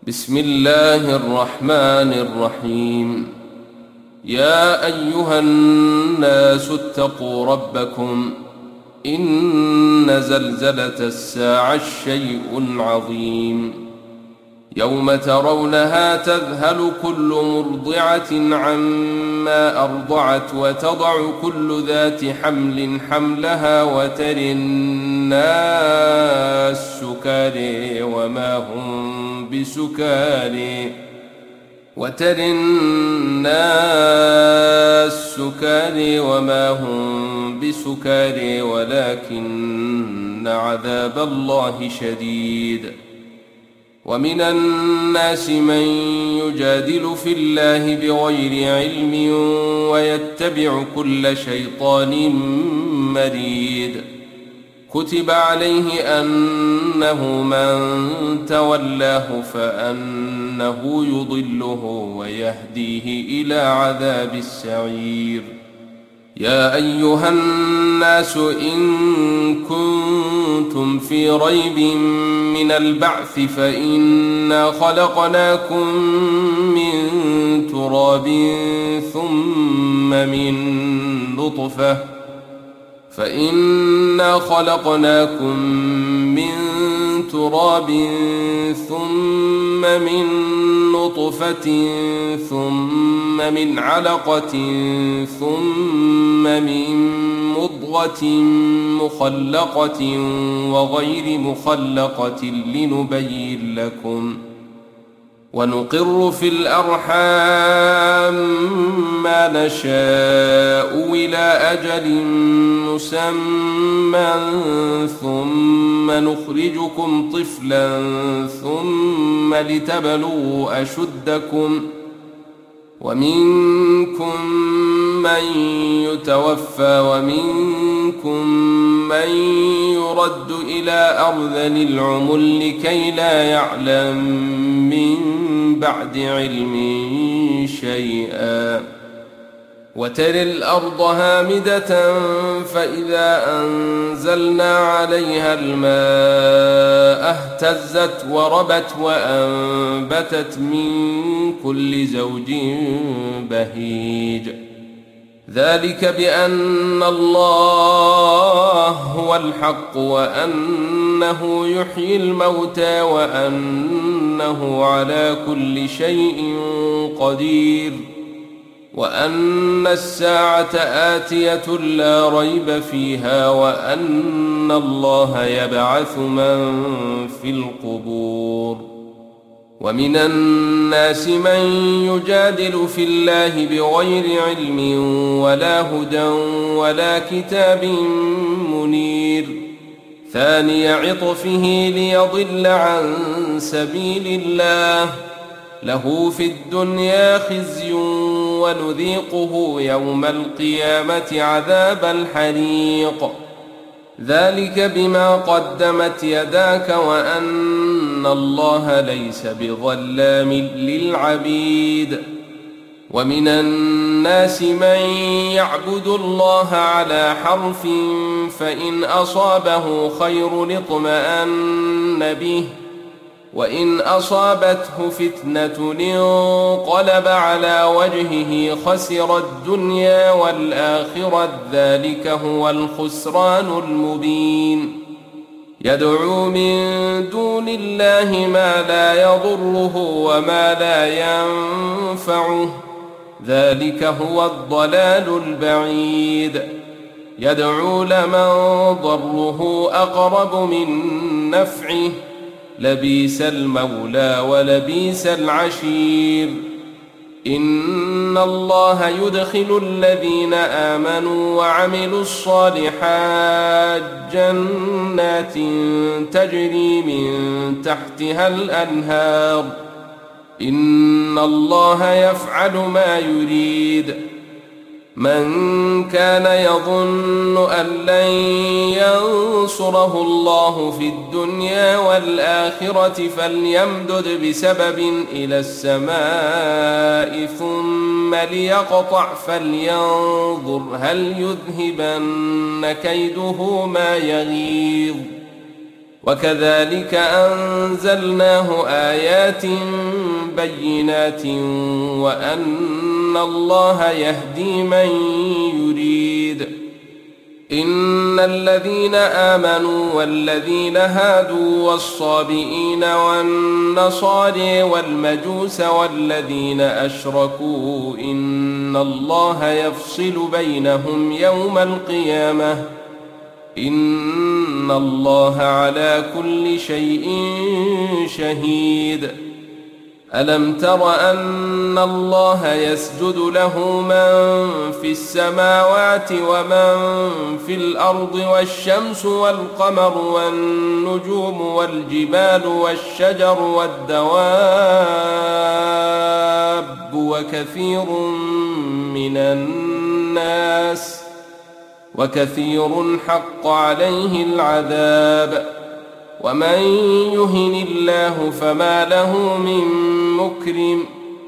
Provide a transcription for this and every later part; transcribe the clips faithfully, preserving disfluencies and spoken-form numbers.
بسم الله الرحمن الرحيم. يا أيها الناس اتقوا ربكم إن زلزلة الساعة شيء عظيم يوم ترونها تذهل كل مرضعة عما أرضعت وتضع كل ذات حمل حملها وترى الناس سكارى وما هم بسكارى وترى الناس سكارى وما هم بسكارى ولكن عذاب الله شديد. ومن الناس من يجادل في الله بغير علم ويتبع كل شيطان مريد. كتب عليه أنه من تولاه فأنه يضله ويهديه إلى عذاب السعير. يا أيها الناس إن كنتم في ريب من البعث فإنا خلقناكم من تراب ثم من نطفة فإنا خلقناكم من تراب ثم من نطفة ثم من علقة ثم من مضغة مخلقة وغير مخلقة لنبين لكم ونقر في الأرحام ما نشاء إلى أجل مسمى ثم نخرجكم طفلا ثم لتبلغوا أشدكم ومنكم من يتوفى ومنكم من يرد إلى أرذل العمر لكي لا يعلم من بعد علم شيئا. وترى الأرض هامدة فإذا أنزلنا عليها الماء اهتزت وربت وأنبتت من كل زوج بهيج. ذلك بأن الله هو الحق وأنه يحيي الموتى وأنه على كل شيء قدير وأن الساعة آتية لا ريب فيها وأن الله يبعث من في القبور. ومن الناس من يجادل في الله بغير علم ولا هدى ولا كتاب منير. ثاني عطفه ليضل عن سبيل الله له في الدنيا خزي ونذيقه يوم القيامة عذاب الحريق. ذلك بما قدمت يداك وأن الله ليس بظلام للعبيد. ومن الناس من يعبد الله على حرف فإن أصابه خير اطمأن به وإن أصابته فتنة انقلب على وجهه خسر الدنيا والآخرة ذلك هو الخسران المبين. يدعو من دون الله ما لا يضره وما لا ينفعه ذلك هو الضلال البعيد. يدعو لمن ضره أقرب من نفعه لبيس المولى ولبيس العشير. إن الله يدخل الذين آمنوا وعملوا الصالحات جنات تجري من تحتها الأنهار. إن الله يفعل ما يريد. من كان يظن أن لن ينصره الله في الدنيا والآخرة فليمدد بسبب إلى السماء ثم ليقطع فلينظر هل يذهبن كيده ما يغيظ. وكذلك أنزلناه آيات بينات وأن الله يهدي من يريد. إن الذين آمنوا والذين هادوا والصابئين والنصارى والمجوس والذين أشركوا إن الله يفصل بينهم يوم القيامة إن الله على كل شيء شهيد. ألم تر أن الله يسجد له من في السماوات ومن في الأرض والشمس والقمر والنجوم والجبال والشجر والدواب وكثير من الناس وكثير حق عليه العذاب ومن يهن الله فما له من مكرم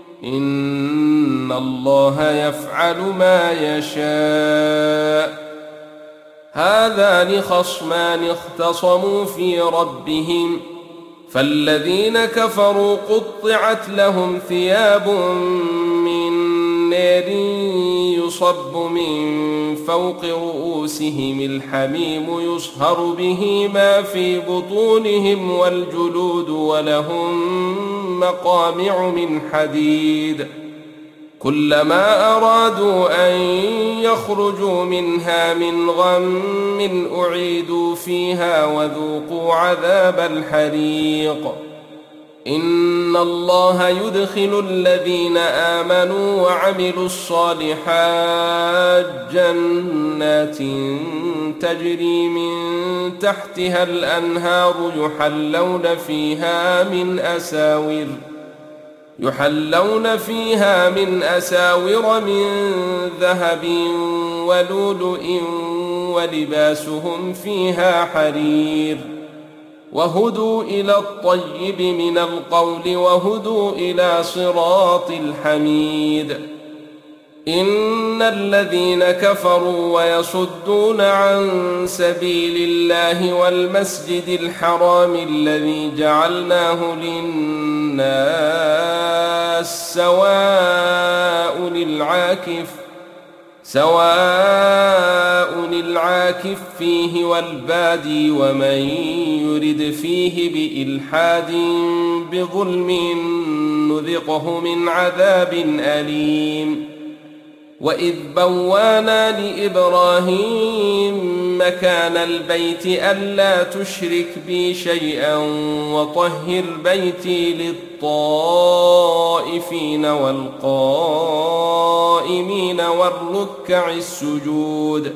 إن الله يفعل ما يشاء. هذان خصمان اختصموا في ربهم فالذين كفروا قطعت لهم ثياب من نار يصب من فوق رؤوسهم الحميم يصهر به ما في بطونهم والجلود ولهم مقامع من حديد كلما أرادوا أن يخرجوا منها من غم أعيدوا فيها وذوقوا عذاب الحريق. إن الله يدخل الذين آمنوا وعملوا الصالحات جنات تجري من تحتها الأنهار يحلون فيها من أساور يحلون فيها من أساور من ذهب ولؤلؤ ولباسهم فيها حرير وهدوا إلى الطيب من القول وهدوا إلى صراط الحميد. إن الذين كفروا ويصدون عن سبيل الله والمسجد الحرام الذي جعلناه للناس سواء العاكف سواء العاكف فيه والبادي ومن يرد فيه بإلحاد بظلم نذقه من عذاب أليم. وإذ بوانا لإبراهيم مكان البيت ألا تشرك بي شيئا وطهر بيتي للطائفين والقائمين والركع السجود.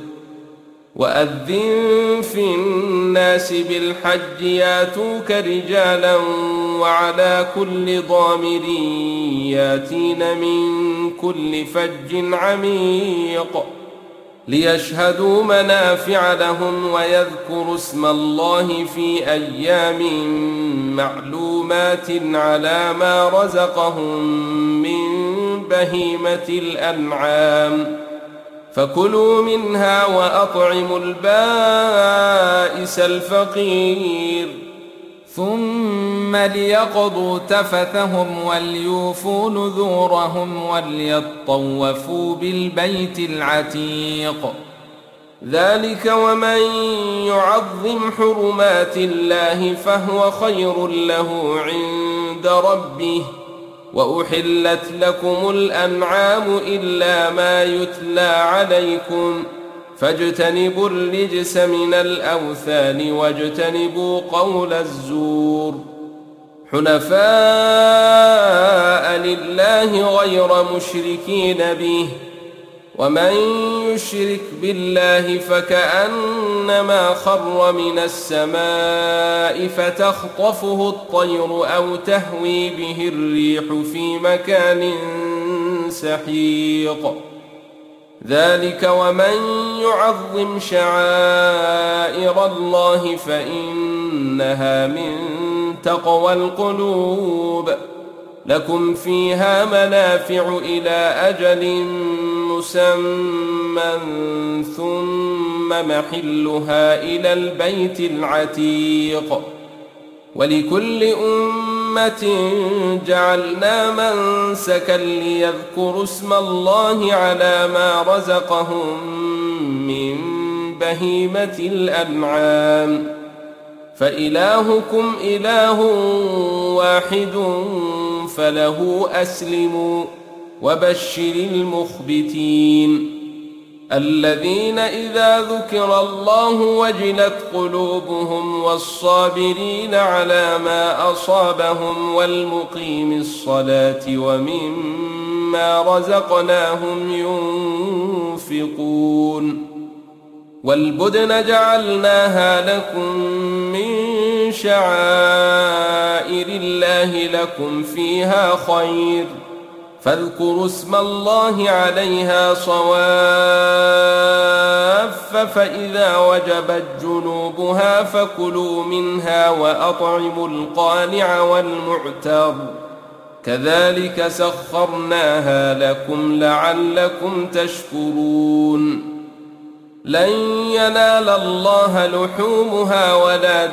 وأذن في الناس بالحج ياتوك رجالا وعلى كل ضامر ياتين من كل فج عميق ليشهدوا منافع لهم ويذكروا اسم الله في أيام معلومات على ما رزقهم من بهيمة الأنعام فكلوا منها وأطعموا البائس الفقير ثم ليقضوا تفثهم وليوفوا نذورهم وليطوفوا بالبيت العتيق. ذلك ومن يعظم حرمات الله فهو خير له عند ربه. وأحلت لكم الأنعام إلا ما يتلى عليكم فاجتنبوا الرجس من الأوثان واجتنبوا قول الزور حنفاء لله غير مشركين به ومن يشرك بالله فكأنما خر من السماء فتخطفه الطير أو تهوي به الريح في مكان سحيق. ذلك ومن يعظم شعائر الله فإنها من تقوى القلوب. لكم فيها منافع إلى أجل مسمى ثم محلها إلى البيت العتيق. ولكل أمة جعلنا منسكا ليذكروا اسم الله على ما رزقهم من بهيمة الأنعام فإلهكم إله واحد فله أسلموا وبشر المخبتين الذين إذا ذكر الله وجلت قلوبهم والصابرين على ما أصابهم والمقيم الصلاة ومما رزقناهم ينفقون والبدن جعلناها لكم من شعائر الله لكم فيها خير فاذكروا اسم الله عليها صواف فإذا وجبت جنوبها فكلوا منها وأطعموا القانع والمعتر كذلك سخرناها لكم لعلكم تشكرون لن ينال الله لحومها ولا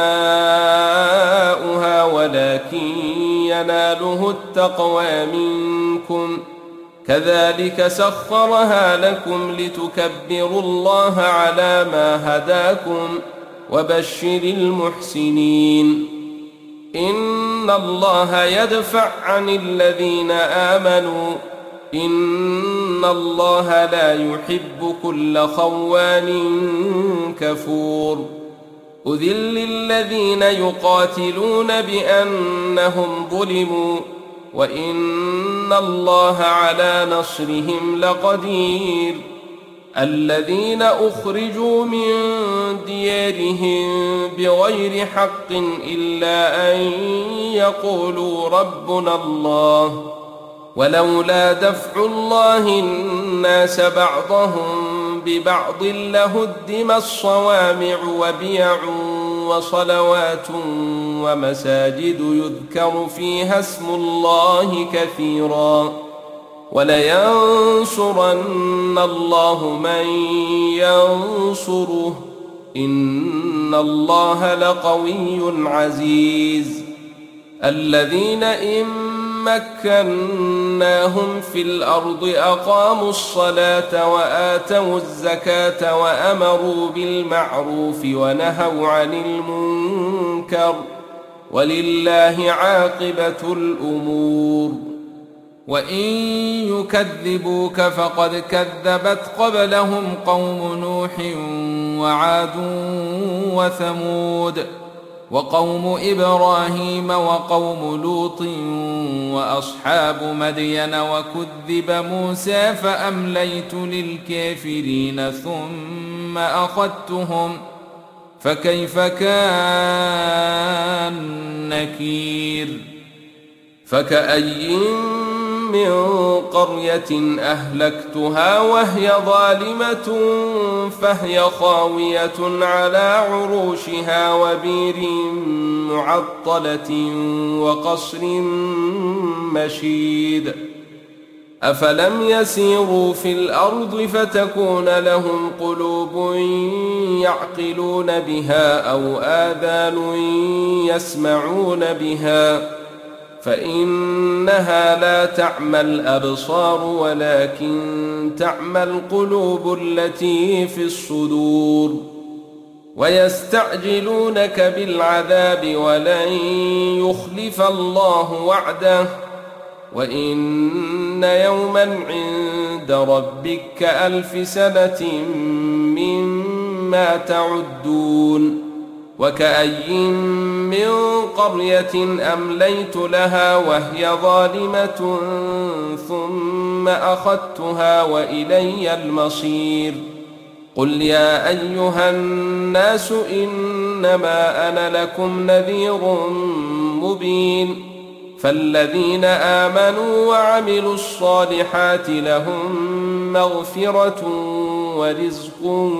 دماؤها ولكن يناله التقوى منكم كذلك سخرها لكم لتكبروا الله على ما هداكم وبشر المحسنين إن الله يدفع عن الذين آمنوا إن الله لا يحب كل خوان كفور أذل الذين يقاتلون بأنهم ظلموا وإن الله على نصرهم لقدير الذين أخرجوا من ديارهم بغير حق إلا أن يقولوا ربنا الله ولولا دفع الله الناس بعضهم ببعض لهدمت الصوامع وبيع وصلوات ومساجد يذكر فيها اسم الله كثيرا ولينصرن الله من ينصره إن الله لقوي عزيز الذين إن مكناهم في الأرض أقاموا الصلاة وآتوا الزكاة وأمروا بالمعروف ونهوا عن المنكر ولله عاقبة الأمور وإن يكذبوك فقد كذبت قبلهم قوم نوح وعاد وثمود وقوم إبراهيم وقوم لوط وأصحاب مدين وكذب موسى فأمليت للكافرين ثم أخذتهم فكيف كان نكير فكأي من قرية أهلكتها وهي ظالمة فهي خاوية على عروشها وبير معطلة وقصر مشيد أفلم يسيروا في الأرض فتكون لهم قلوب يعقلون بها أو آذان يسمعون بها فإنها لا تعمى الأبصار ولكن تعمى القلوب التي في الصدور ويستعجلونك بالعذاب ولن يخلف الله وعده وإن يوما عند ربك كألف سنة مما تعدون وكأي من قرية أمليت لها وهي ظالمة ثم أخذتها وإلي المصير قل يا أيها الناس إنما أنا لكم نذير مبين فالذين آمنوا وعملوا الصالحات لهم مغفرة ورزق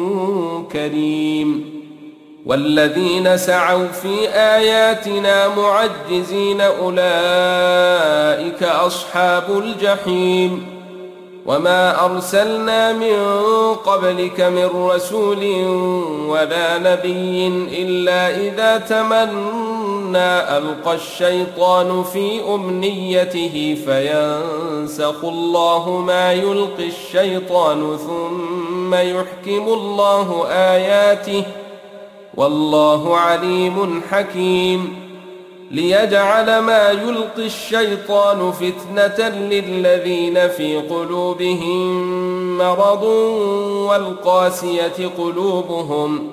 كريم والذين سعوا في آياتنا معجزين أولئك أصحاب الجحيم وما أرسلنا من قبلك من رسول ولا نبي إلا إذا تمنى ألقى الشيطان في أمنيته فينسخ الله ما يلقي الشيطان ثم يحكم الله آياته والله عليم حكيم ليجعل ما يلقي الشيطان فتنة للذين في قلوبهم مرض والقاسية قلوبهم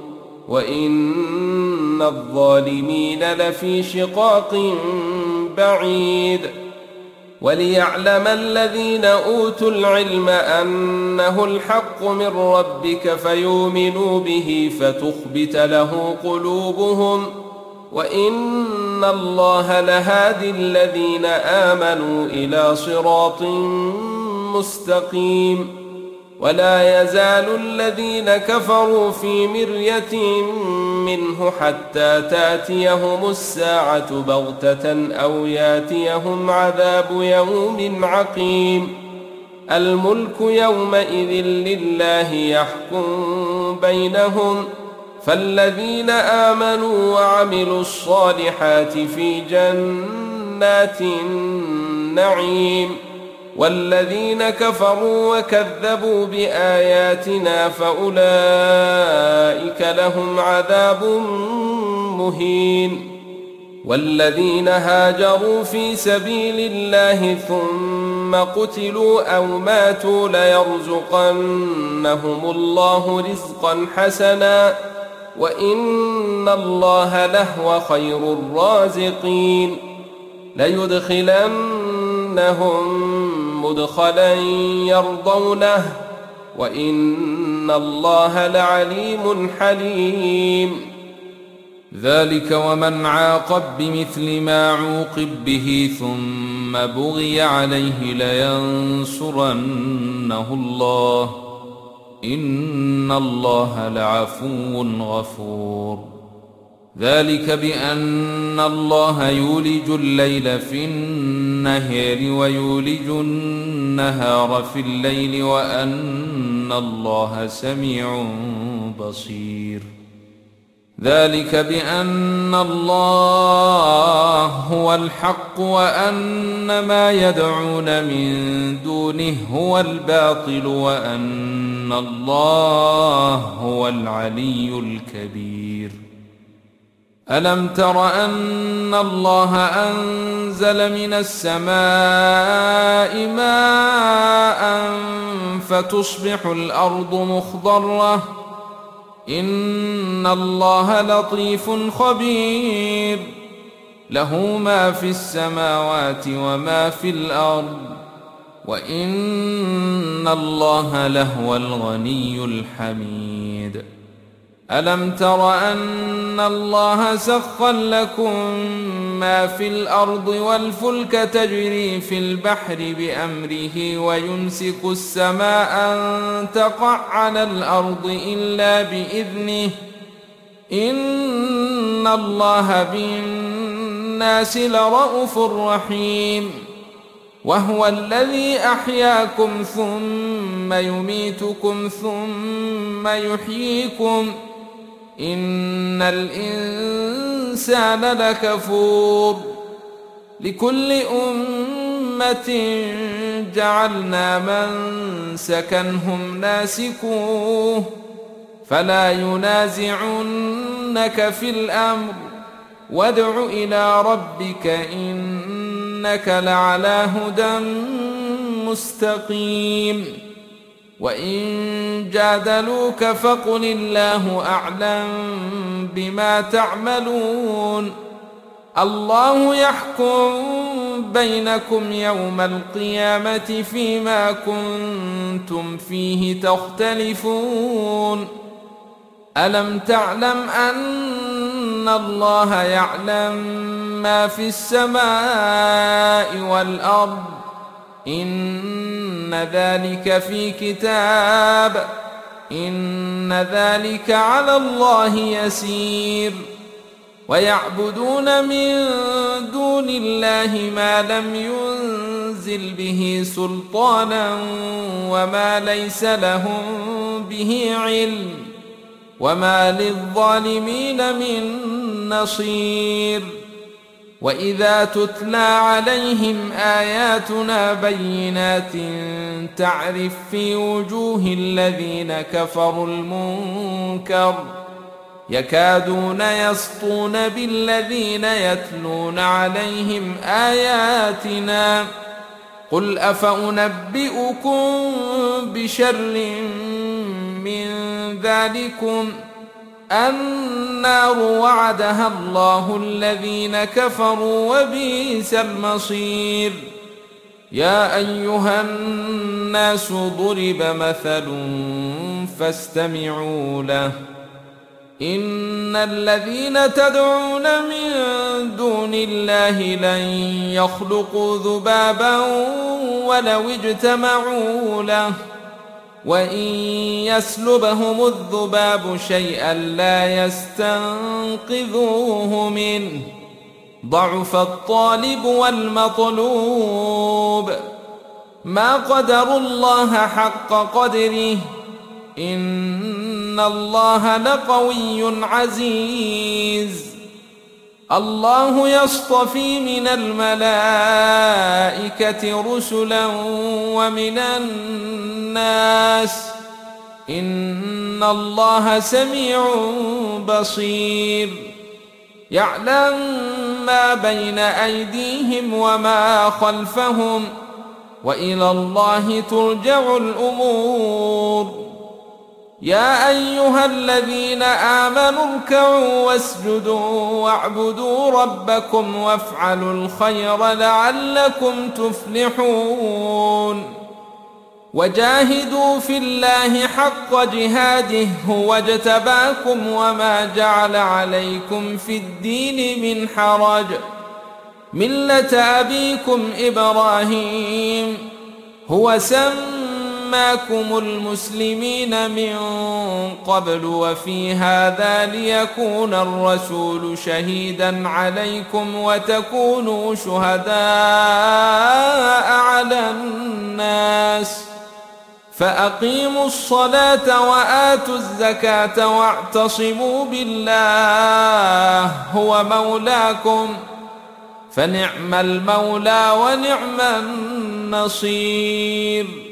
وإن الظالمين لفي شقاق بعيد وليعلم الذين أوتوا العلم أنه الحق من ربك فيؤمنوا به فتخبت له قلوبهم وإن الله لهادي الذين آمنوا إلى صراط مستقيم ولا يزال الذين كفروا في مرية منه حتى تأتيهم الساعة بغتة أو يأتيهم عذاب يوم عقيم الملك يومئذ لله يحكم بينهم فالذين آمنوا وعملوا الصالحات في جنات النعيم والذين كفروا وكذبوا بآياتنا فأولئك لهم عذاب مهين والذين هاجروا في سبيل الله ثم قتلوا أو ماتوا ليرزقنهم الله رزقا حسنا وإن الله لهو خير الرازقين ليدخلنهم مدخلا يرضونه وإن الله لعليم حليم ذلك ومن عاقب بمثل ما عوقب به ثم بغي عليه لينصرنه الله إن الله لعفو غفور ذلك بأن الله يولج الليل في النهار ويولج النهار في الليل وأن الله سميع بصير ذلك بأن الله هو الحق وأن ما يدعون من دونه هو الباطل وأن الله هو العلي الكبير ألم تر أن الله أنزل من السماء ماء فتصبح الأرض مخضرة إن الله لطيف خبير له ما في السماوات وما في الأرض وإن الله لهو الغني الحميد ألم تر أن الله سخر لكم ما في الأرض والفلك تجري في البحر بأمره ويمسك السماء أن تقع على الأرض إلا بإذنه إن الله بالناس لرءوف رحيم وهو الذي أحياكم ثم يميتكم ثم يحييكم إن الإنسان لكفور لكل أمة جعلنا منسكا هم ناسكوه فلا ينازعنك في الأمر وادع إلى ربك إنك لعلى هدى مستقيم وإن جادلوك فقل الله أعلم بما تعملون الله يحكم بينكم يوم القيامة فيما كنتم فيه تختلفون ألم تعلم أن الله يعلم ما في السماء والأرض إن ذلك في كتاب إن ذلك على الله يسير ويعبدون من دون الله ما لم ينزل به سلطانا وما ليس لهم به علم وما للظالمين من نصير وإذا تتلى عليهم آياتنا بينات تعرف في وجوه الذين كفروا المنكر يكادون يسطون بالذين يتلون عليهم آياتنا قل أفأنبئكم بشر من ذلكم النار وعدها الله الذين كفروا وبئس المصير يا أيها الناس ضرب مثل فاستمعوا له إن الذين تدعون من دون الله لن يخلقوا ذبابا ولو اجتمعوا له وإن يسلبهم الذباب شيئا لا يستنقذوه منه ضعف الطالب والمطلوب ما قدروا الله حق قدره إن الله لقوي عزيز الله يصطفي من الملائكة رسلا ومن الناس إن الله سميع بصير يعلم ما بين أيديهم وما خلفهم وإلى الله ترجع الأمور يا أيها الذين آمنوا اركعوا واسجدوا واعبدوا ربكم وافعلوا الخير لعلكم تفلحون وجاهدوا في الله حق جهاده هو اجتباكم وما جعل عليكم في الدين من حرج ملة أبيكم إبراهيم هو سماكم المسلمين من قبل وفي هذا ليكون الرسول شهيدا عليكم وتكونوا شهداء على الناس فأقيموا الصلاة وآتوا الزكاة واعتصموا بالله هو مولاكم فنعم المولى ونعم النصير